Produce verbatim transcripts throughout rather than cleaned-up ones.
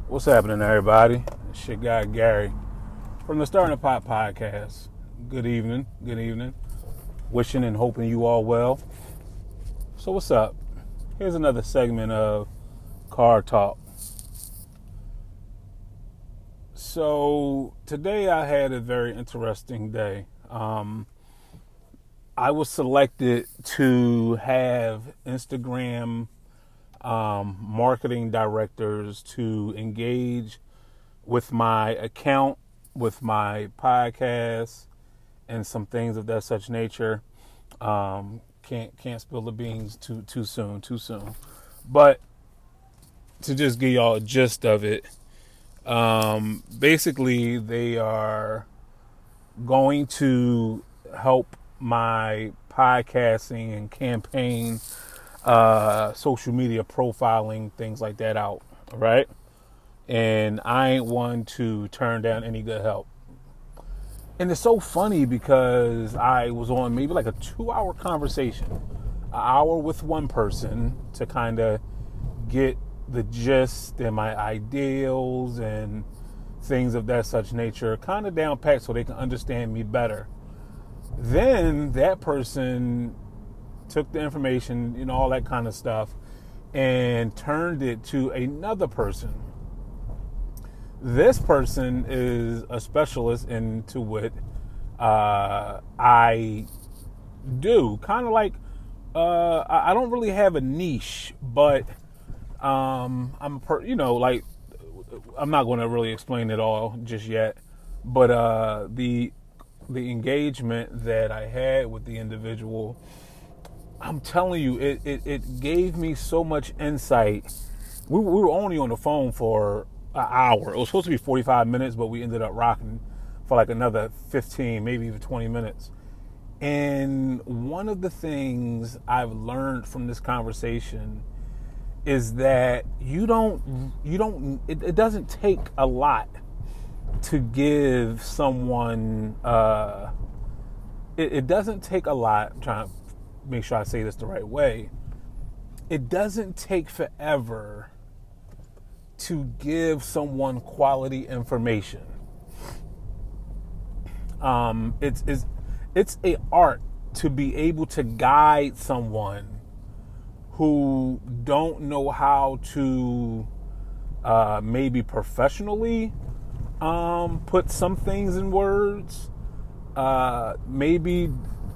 What's happening, everybody? It's your guy Gary from the Starting a Pot podcast. Good evening, good evening. Wishing and hoping you all well. So what's up? Here's another segment of Car Talk. So today I had a very interesting day. Um, I was selected to have Instagram um, marketing directors to engage with my account, with my podcast, and some things of that such nature. Um, can't can't spill the beans too too soon, too soon. But to just give y'all a gist of it, um, basically they are going to help my podcasting and campaign, uh, social media profiling, things like that out, right? And I ain't one to turn down any good help. And it's so funny because I was on maybe like a two-hour conversation, an hour with one person to kind of get the gist and my ideals and things of that such nature kind of down packed so they can understand me better. Then that person took the information, you know, all that kind of stuff, and turned it to another person. This person is a specialist into what uh, I do. Kind of like, uh, I don't really have a niche, but um, I'm, a per, you know, like, I'm not going to really explain it all just yet. But uh, the the engagement that I had with the individual, I'm telling you, it, it, it gave me so much insight. We, we were only on the phone for an hour. It was supposed to be forty-five minutes, but we ended up rocking for like another fifteen, maybe even twenty minutes. And one of the things I've learned from this conversation is that you don't, you don't, it, it doesn't take a lot to give someone, uh, it, it doesn't take a lot, I'm trying to make sure I say this the right way. It doesn't take forever to give someone quality information. Um, it's, it's, it's a art to be able to guide someone who don't know how to uh, maybe professionally um, put some things in words. Uh, maybe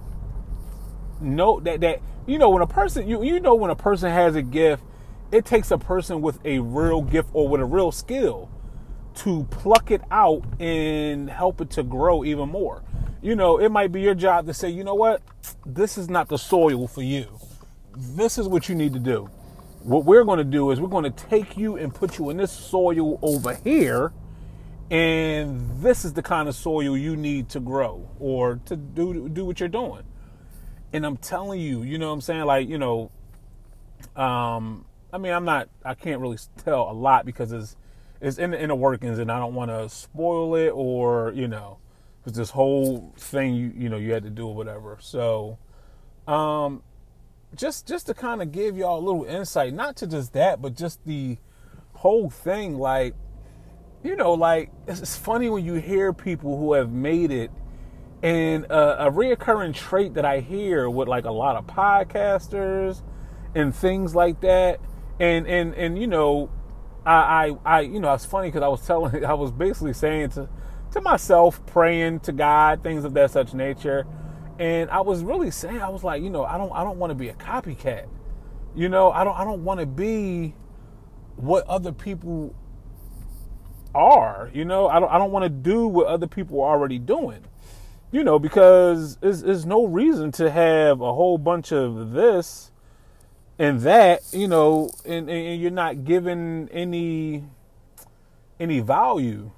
know that, that, you know, when a person, you, you know, when a person has a gift, it takes a person with a real gift or with a real skill to pluck it out and help it to grow even more. You know, it might be your job to say, you know what, this is not the soil for you. This is what you need to do. What we're going to do is we're going to take you and put you in this soil over here. And this is the kind of soil you need to grow or to do, do what you're doing. And I'm telling you, you know what I'm saying? Like, you know, um, I mean, I'm not, I can't really tell a lot because it's, it's in the inner workings and I don't want to spoil it or, you know, it's this whole thing, you, you know, you had to do or whatever. So, um, just, just to kind of give y'all a little insight, not to just that, but just the whole thing. Like, you know, like, it's, it's funny when you hear people who have made it. And uh, a reoccurring trait that I hear with like a lot of podcasters and things like that. And, and, and, you know, I, I, I you know, it's funny because I was telling, I was basically saying to, to myself, praying to God, things of that such nature. And I was really saying, I was like, you know, I don't, I don't want to be a copycat. You know, I don't, I don't want to be what other people are, you know, I don't, I don't want to do what other people are already doing. You know, because there's, there's no reason to have a whole bunch of this and that, you know, and, and you're not giving any any value.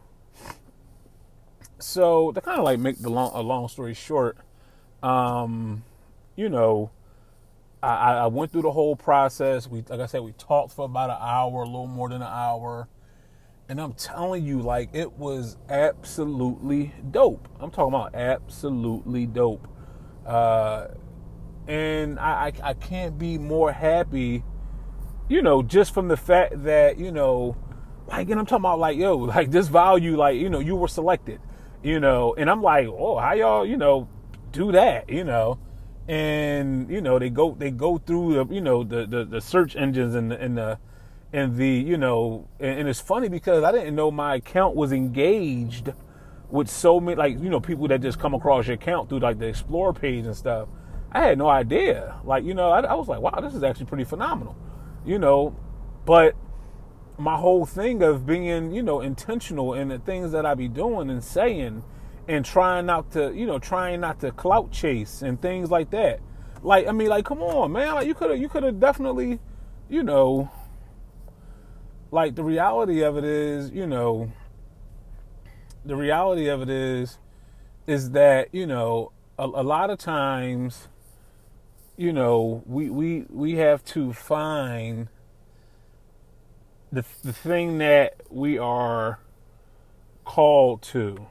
So to kind of like make the long, a long story short, um, you know, I, I went through the whole process. We, like I said, we talked for about an hour, a little more than an hour. And I'm telling you, like, it was absolutely dope. I'm talking about absolutely dope. Uh, and I, I, I can't be more happy, you know, just from the fact that, you know, Like, and I'm talking about like, yo, like this value, like, you know, you were selected, you know, and I'm like, oh, how y'all, you know, do that, you know, and, you know, they go, they go through the, you know, the, the, the search engines and the, and the, and the, you know, and, and it's funny because I didn't know my account was engaged with so many, like, you know, people that just come across your account through like the Explore page and stuff. I had no idea. Like, you know, I, I was like, wow, this is actually pretty phenomenal, you know, but my whole thing of being, you know, intentional in the things that I be doing and saying and trying not to, you know, trying not to clout chase and things like that. Like, I mean, like, come on, man. Like, you could have, you could have definitely, you know, like the reality of it is, you know, the reality of it is, is that, you know, a, a lot of times, you know, we, we, we have to find the the thing that we are called to.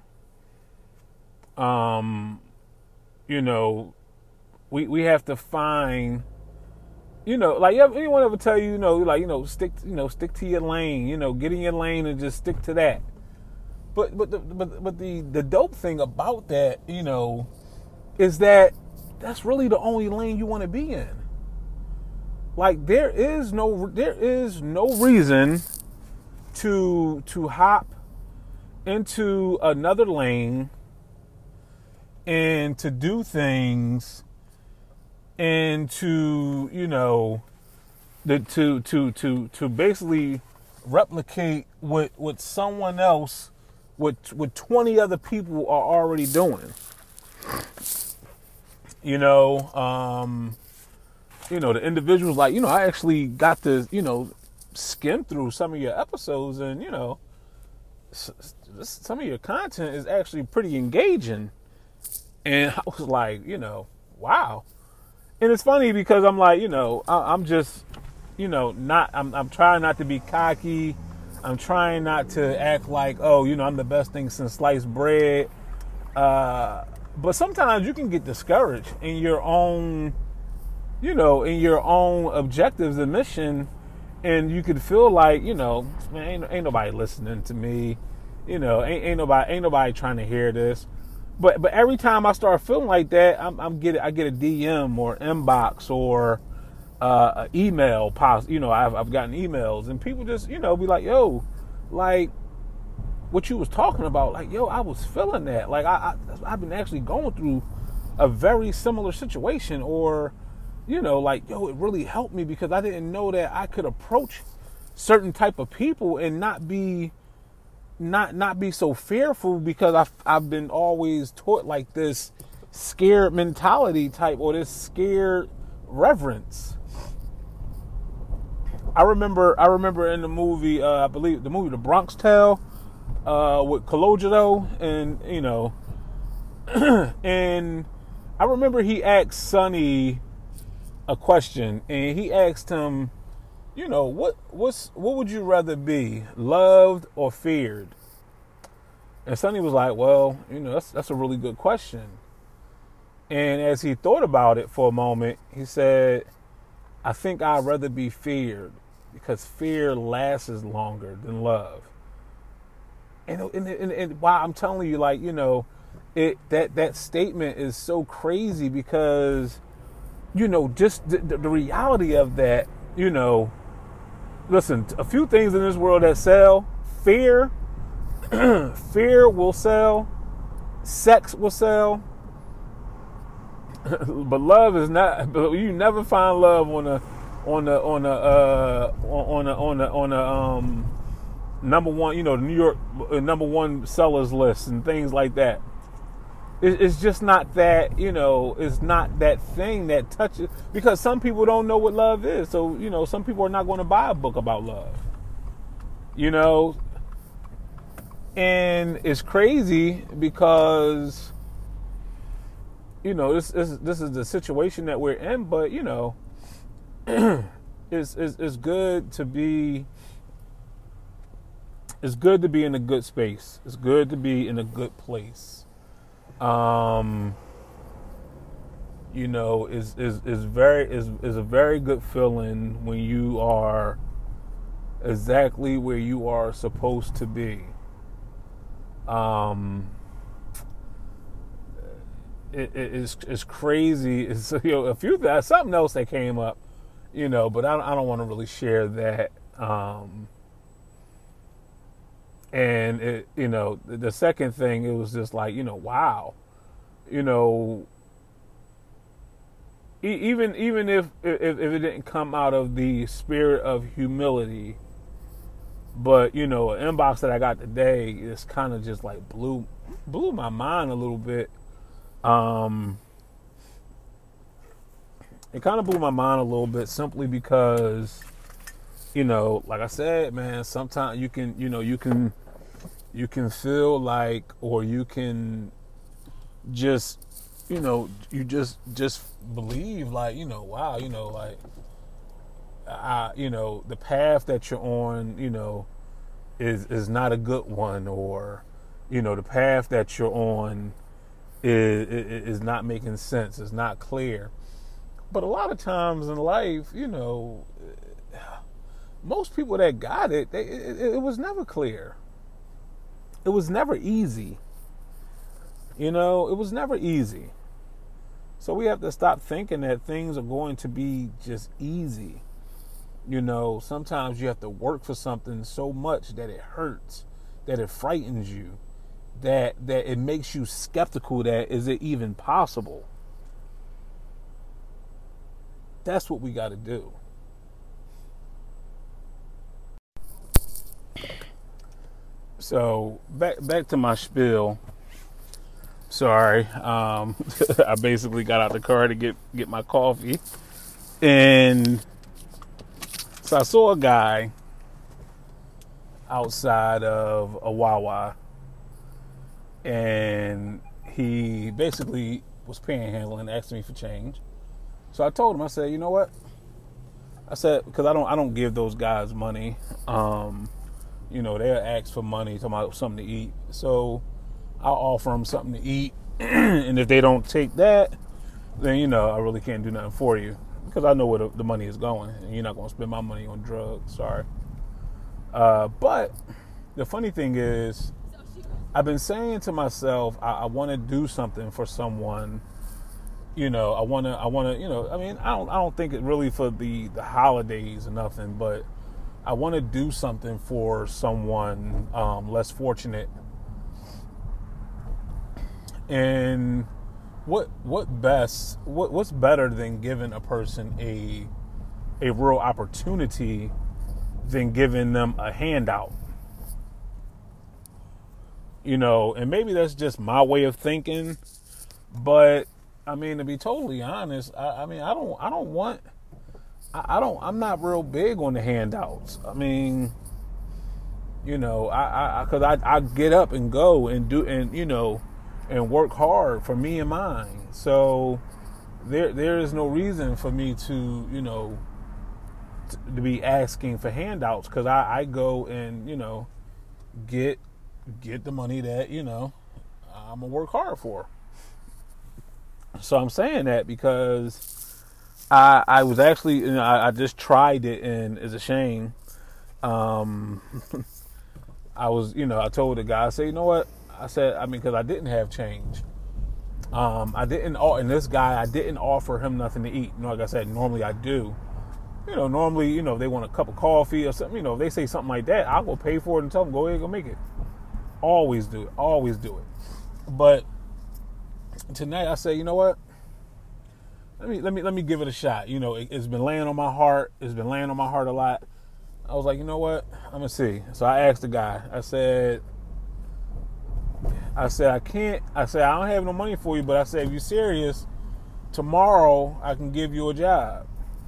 Um, you know, we we have to find, you know, like anyone ever tell you, you know, like, you know, stick, you know, stick to your lane, you know, get in your lane and just stick to that. But but the, but but the the dope thing about that, you know, is that that's really the only lane you want to be in. Like there is no there is no reason to to hop into another lane and to do things and to, you know, the to to to to basically replicate what what someone else, what what twenty other people are already doing. You know, um you know, the individuals, like, you know, I actually got to, you know, skim through some of your episodes and, you know, some of your content is actually pretty engaging. And I was like, you know, wow. And it's funny because I'm like, you know, I, I'm just, you know, not, I'm, I'm trying not to be cocky. I'm trying not to act like, oh, you know, I'm the best thing since sliced bread. Uh, but sometimes you can get discouraged in your own, you know, in your own objectives and mission, and you could feel like, you know, man, ain't, ain't nobody listening to me, you know, ain't, ain't nobody, ain't nobody trying to hear this. But but every time I start feeling like that, I'm, I'm get I get a D M or inbox or uh, an email. Pos- you know, I've I've gotten emails and people just, you know, be like, yo, like what you was talking about, like, yo, I was feeling that, like I, I I've been actually going through a very similar situation, or, you know, like, yo, it really helped me because I didn't know that I could approach certain type of people and not be, not not be so fearful, because I've, I've been always taught like this scared mentality type, or this scared reverence. I remember, I remember in the movie, uh, I believe the movie The Bronx Tale, uh, with Colangelo, and, you know, and I remember he asked Sonny a question, and he asked him, you know, what what's what would you rather be, loved or feared? And Sonny was like, well, you know, that's that's a really good question. And as he thought about it for a moment, he said, I think I'd rather be feared, because fear lasts longer than love. And and, and, and wow, I'm telling you, like, you know, it that that statement is so crazy, because, you know, just the, the reality of that, you know, listen, a few things in this world that sell: fear, fear will sell, sex will sell, but love is not. But you never find love on a, on a, on a, uh, on a, on a, on a, um, number one, you know, New York number one sellers list and things like that. It's just not that, you know, it's not that thing that touches, because some people don't know what love is. So, you know, some people are not going to buy a book about love, you know, and it's crazy because, you know, this, this, this is the situation that we're in, but, you know, it's, it's, it's good to be, it's good to be in a good space. It's good to be in a good place. Um, you know, is is is very is is a very good feeling when you are exactly where you are supposed to be. Um, it, it, it's, it's crazy. It's, you know, a few things, something else that came up, you know, but I, I don't want to really share that. Um, and it, you know, the second thing, it was just like, you know, wow, you know, e- even even if, if if it didn't come out of the spirit of humility, but you know, an inbox that I got today is kind of just like blew blew my mind a little bit. Um, it kind of blew my mind a little bit simply because, you know, like I said, man, sometimes you can, you know, you can, you can feel like, or you can just, you know, you just, just believe like, you know, wow, you know, like, I, you know, the path that you're on, you know, is, is not a good one, or, you know, the path that you're on is, is not making sense. It's not clear. But a lot of times in life, you know, most people that got it, they, it, it was never clear. It was never easy. You know, it was never easy. So we have to stop thinking that things are going to be just easy. You know, sometimes you have to work for something so much that it hurts, that it frightens you, that that it makes you skeptical that is it even possible? That's what we got to do. So back back to my spiel. Sorry, um, I basically got out the car to get get my coffee, and so I saw a guy outside of a Wawa, and he basically was panhandling, asking me for change. So I told him, I said, you know what? I said, because I don't I don't give those guys money. Um, You know, they'll ask for money, talking about something to eat. So I'll offer them something to eat. And if they don't take that, then, you know, I really can't do nothing for you. Because I know where the, the money is going. And you're not going to spend my money on drugs. Sorry. Uh, but the funny thing is, I've been saying to myself, I, I want to do something for someone. You know, I want to, I want to, you know, I mean, I don't, I don't think it really for the, the holidays or nothing, but I want to do something for someone um, less fortunate. And what what best what what's better than giving a person a a real opportunity than giving them a handout? You know, and maybe that's just my way of thinking, but I mean, to be totally honest, I, I mean, I don't I don't want. I don't, I'm not real big on the handouts. I mean, you know, I, I, cause I, I get up and go and do, and, you know, and work hard for me and mine. So there, there is no reason for me to, you know, to, to be asking for handouts. Cause I, I go and, you know, get, get the money that, you know, I'm gonna work hard for. So I'm saying that because I, I was actually, you know, I, I just tried it, and it's a shame. Um, I was, you know, I told the guy, I said, you know what? I said, I mean, because I didn't have change. Um, I didn't, and this guy, I didn't offer him nothing to eat. You know, like I said, normally I do. You know, normally, you know, they want a cup of coffee or something. You know, if they say something like that, I'll go pay for it and tell them, go ahead, go make it. Always do it. Always do it. But tonight I said, you know what? Let me let me let me give it a shot. You know, it, it's been laying on my heart. It's been laying on my heart a lot. I was like, you know what? I'm gonna see. So I asked the guy. I said, I said I can't. I said I don't have no money for you, but I said if you're serious, tomorrow I can give you a job.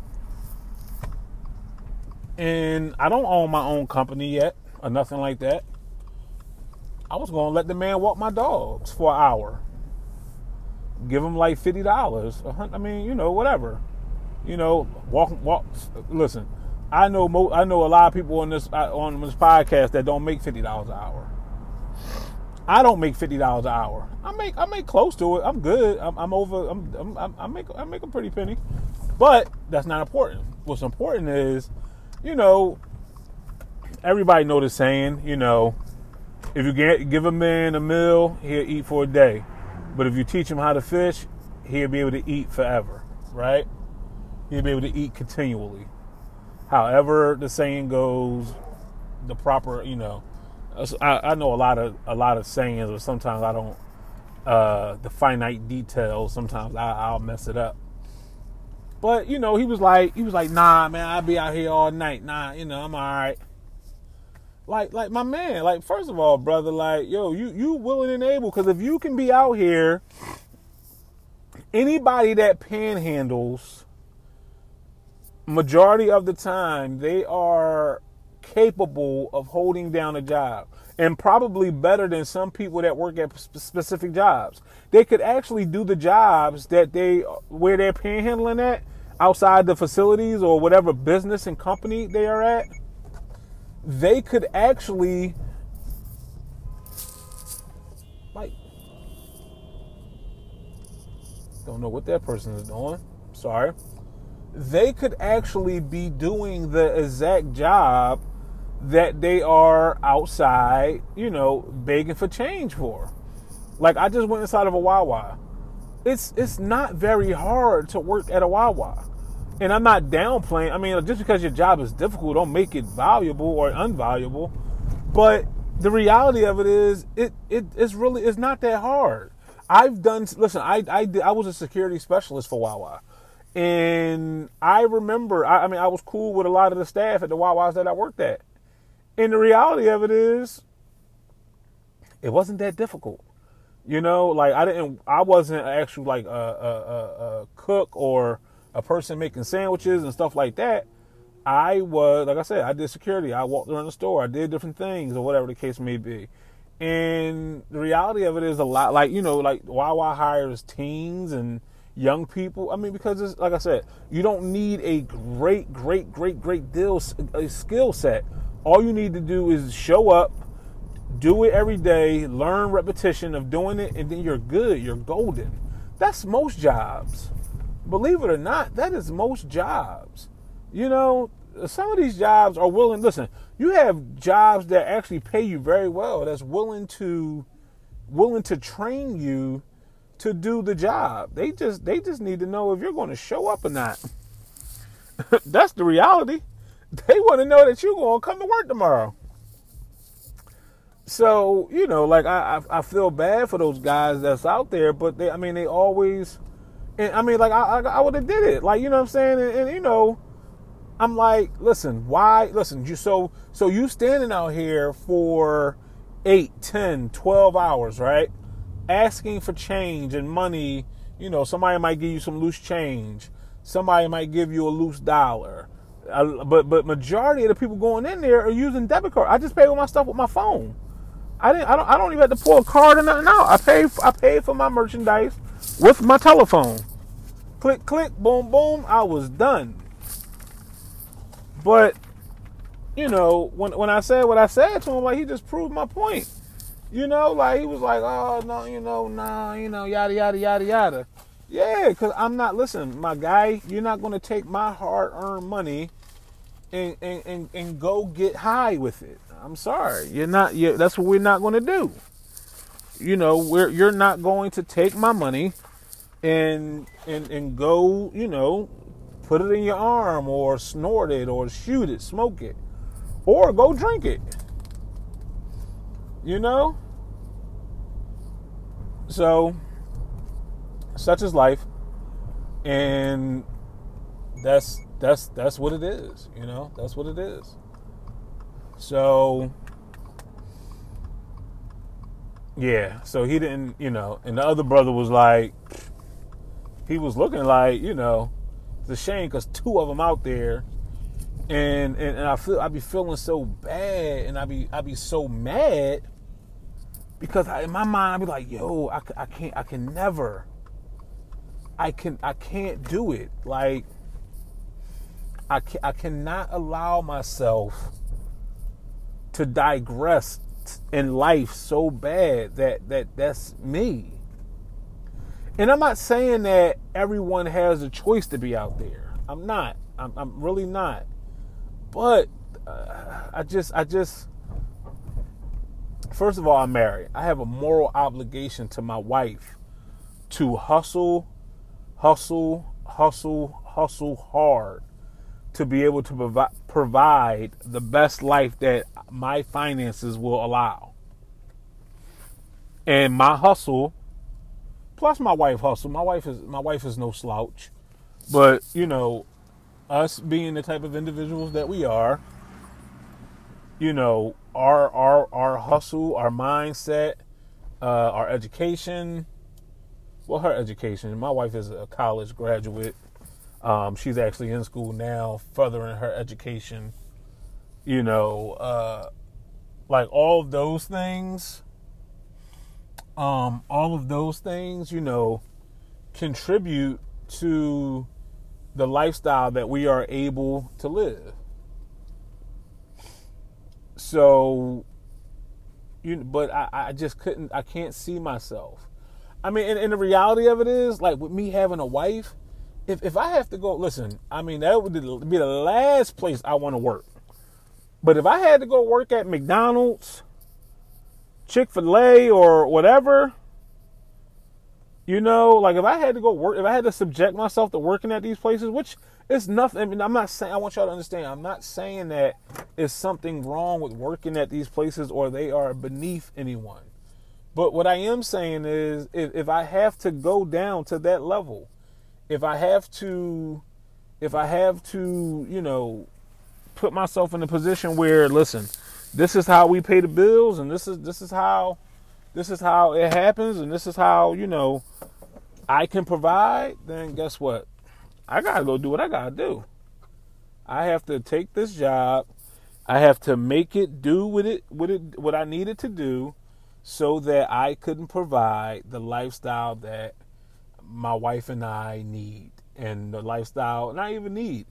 And I don't own my own company yet or nothing like that. I was gonna let the man walk my dogs for an hour. Give them like fifty dollars. I mean, you know, whatever. You know, walk, walk. Listen, I know, mo- I know a lot of people on this on this podcast that don't make fifty dollars an hour. I don't make fifty dollars an hour. I make, I make close to it. I'm good. I'm, I'm over. I'm, I'm, I make, I make a pretty penny. But that's not important. What's important is, you know, everybody know the saying, you know, if you get, give a man a meal, he'll eat for a day. But if you teach him how to fish, he'll be able to eat forever, right? He'll be able to eat continually. However the saying goes, the proper, you know, I, I know a lot of a lot of sayings, but sometimes I don't, uh, the finite details, sometimes I, I'll mess it up. But, you know, he was like, he was like, nah, man, I'll be out here all night. Nah, you know, I'm all right. Like, like my man, like, first of all, brother, like, yo, you, you willing and able, because if you can be out here, anybody that panhandles, majority of the time, they are capable of holding down a job, and probably better than some people that work at specific jobs. They could actually do the jobs that they, where they're panhandling at, outside the facilities or whatever business and company they are at. They could actually, like, don't know what that person is doing. Sorry. They could actually be doing the exact job that they are outside, you know, begging for change for. Like, I just went inside of a Wawa. It's it's not very hard to work at a Wawa. And I'm not downplaying. I mean, just because your job is difficult, don't make it valuable or unvaluable. But the reality of it is, it it it's really it's not that hard. I've done. Listen, I I did, I was a security specialist for Wawa, and I remember. I, I mean, I was cool with a lot of the staff at the Wawas that I worked at. And the reality of it is, it wasn't that difficult. You know, like I didn't. I wasn't actually like a, a, a, a cook or a person making sandwiches and stuff like that. I was, like I said, I did security. I walked around the store. I did different things or whatever the case may be. And the reality of it is a lot, like, you know, like Wawa hires teens and young people. I mean, because it's, like I said, you don't need a great, great, great, great deal, a skill set. All you need to do is show up, do it every day, learn repetition of doing it, and then you're good. You're golden. That's most jobs. Believe it or not, that is most jobs. You know, some of these jobs are willing. Listen, you have jobs that actually pay you very well, that's willing to willing to train you to do the job. They just they just need to know if you're going to show up or not. That's the reality. They want to know that you're going to come to work tomorrow. So, you know, like I I, I feel bad for those guys that's out there, but they I mean they always. And I mean, like, I I, I would have did it. Like, you know what I'm saying? And, and, you know, I'm like, listen, why? Listen, you so so you standing out here for eight, ten, twelve hours, right? Asking for change and money. You know, somebody might give you some loose change. Somebody might give you a loose dollar. Uh, but but majority of the people going in there are using debit card. I just pay with my stuff with my phone. I didn't. I don't. I don't even have to pull a card or nothing out. I pay. I paid for my merchandise with my telephone. Click, click, boom, boom. I was done. But, you know, when when I said what I said to him, like, he just proved my point. You know, like, he was like, oh, no, you know, nah, you know, yada, yada, yada, yada. Yeah, because I'm not, listen, my guy, you're not going to take my hard-earned money and, and, and, and go get high with it. I'm sorry. You're not, you're, that's what we're not going to do. You know, we're you're not going to take my money and and and go, you know, put it in your arm or snort it or shoot it, smoke it, or go drink it. You know? So, such is life. And that's that's that's what it is, you know? That's what it is. So, yeah, so he didn't, you know, and the other brother was like, he was looking like, you know, it's a shame because two of them out there, and, and and I feel I be feeling so bad, and I be I be so mad because I, in my mind I be like, yo, I, I can't I can never, I can I can't do it. Like, I can, I cannot allow myself to digress in life so bad that that that's me. And I'm not saying that everyone has a choice to be out there. I'm not. I'm, I'm really not. But uh, I just, I just, first of all, I'm married. I have a moral obligation to my wife to hustle, hustle, hustle, hustle hard to be able to provi- provide the best life that my finances will allow. And my hustle, plus my wife hustle. My wife is my wife is no slouch, but you know, us being the type of individuals that we are, you know, our our our hustle, our mindset, uh, our education. Well, her education. My wife is a college graduate. Um, she's actually in school now, furthering her education. You know, uh, like all of those things, um, all of those things, you know, contribute to the lifestyle that we are able to live. So, you, but I, I just couldn't, I can't see myself. I mean, and, and the reality of it is, like with me having a wife, If if I have to go, listen, I mean, that would be the last place I want to work. But if I had to go work at McDonald's, Chick-fil-A, or whatever, you know, like if I had to go work, if I had to subject myself to working at these places, which is nothing, I mean, I'm not saying, I want y'all to understand, I'm not saying that it's something wrong with working at these places or they are beneath anyone. But what I am saying is, if, if I have to go down to that level, If I have to, if I have to, you know, put myself in a position where, listen, this is how we pay the bills, and this is this is how, this is how it happens, and this is how, you know, I can provide. Then guess what? I gotta go do what I gotta do. I have to take this job. I have to make it do what it what it what I needed to do, so that I couldn't provide the lifestyle that my wife and I need, and the lifestyle, and I even need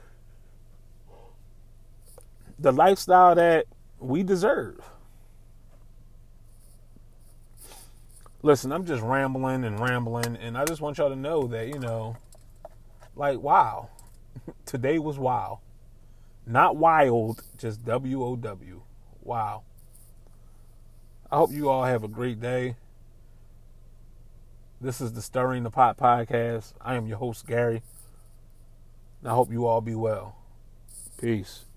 the lifestyle that we deserve. Listen, I'm just rambling and rambling, and I just want y'all to know that, you know, like, wow, today was wow. Not wild, just W O W. Wow. I hope you all have a great day. This is the Stirring the Pot podcast. I am your host, Gary. I hope you all be well. Peace.